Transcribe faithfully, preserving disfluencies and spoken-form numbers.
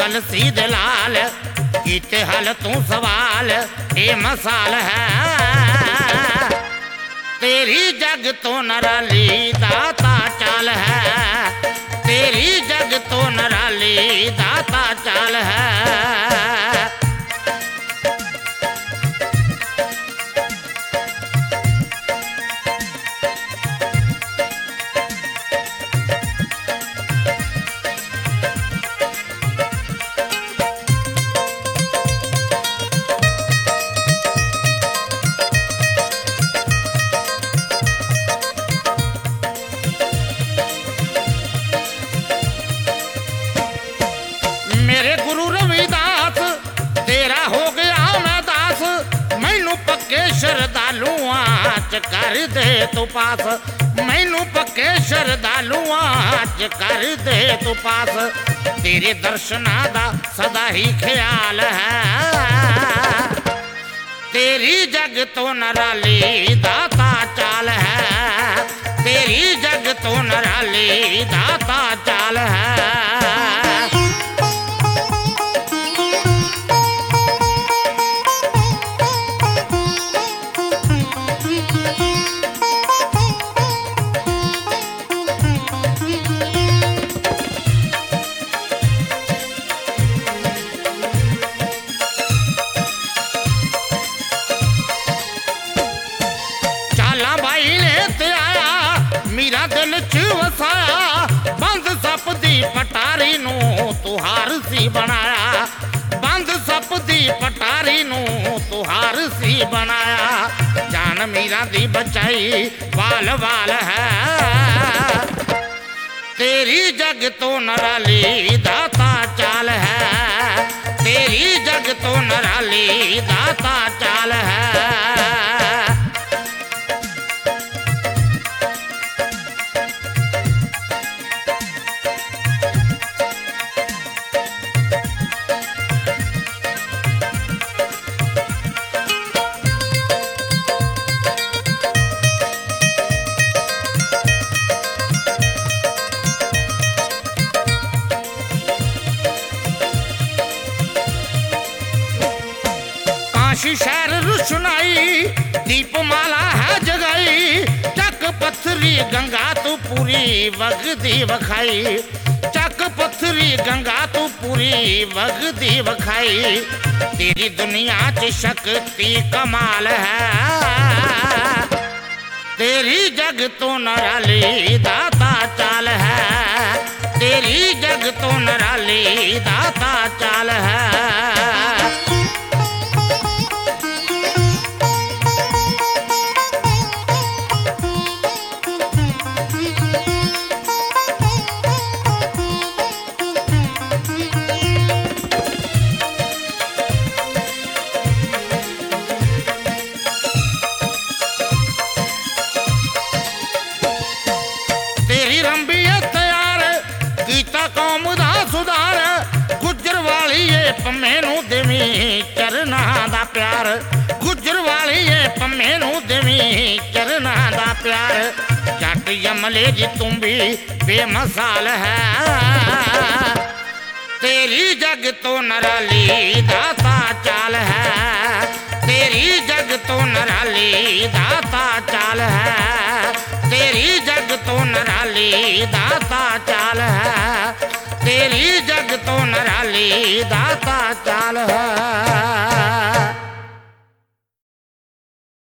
अकल सीधे लाल कीते हल तू सवाल ए मसाल है तेरी जग तो नराली दाता चाल है तेरी जग तो नराली दाता चाल है। मेरे गुरु रविदास तेरा हो गया मैं दास मैनू पक्के श्रद्धालुआ च कर दे तू पास मैनू पक्के श्रद्धालुआ च कर दे तू पास तेरे दर्शना दा सदा ही ख्याल है तेरी जग तो नराली दाता चाल है तेरी जग तो नराली दाता चाल है। मेरा दिल च वसाया बंद सप दी पटारी नू तू हार सी बनाया बंद सप दी पटारी नू तू हार सी बनाया जान मीरा दी बचाई वाल वाल है तेरी जग तो नराली दाता चाल है तेरी जग तो नराली दाता चाल है। काशी शहर रुशनाई दीप माला है जगाई चक पत्थरी गंगा तू पूरी वगदी वखाई चक पत्थरी गंगा तू पूरी वगदी वखाई तेरी दुनिया च शक्ति कमाल है तेरी जग तो नराली दाता चाल है तेरी जग तो नराली दाता चाल है। तेरी रंबी तैयार कीता कौम दा सुधार गुजर वाली ये पम्मे नू देवी चरना दा प्यार गुजर वाली ये पम्मे नू देवी चरना दा प्यार जट यमले जी तू भी बेमसाल है तेरी जग तो नराली दाता चाल है तेरी जग तो नराली दाता चाल है तेरी जग तो नराली दाता चाल है तेरी जग तो नराली दाता चाल है।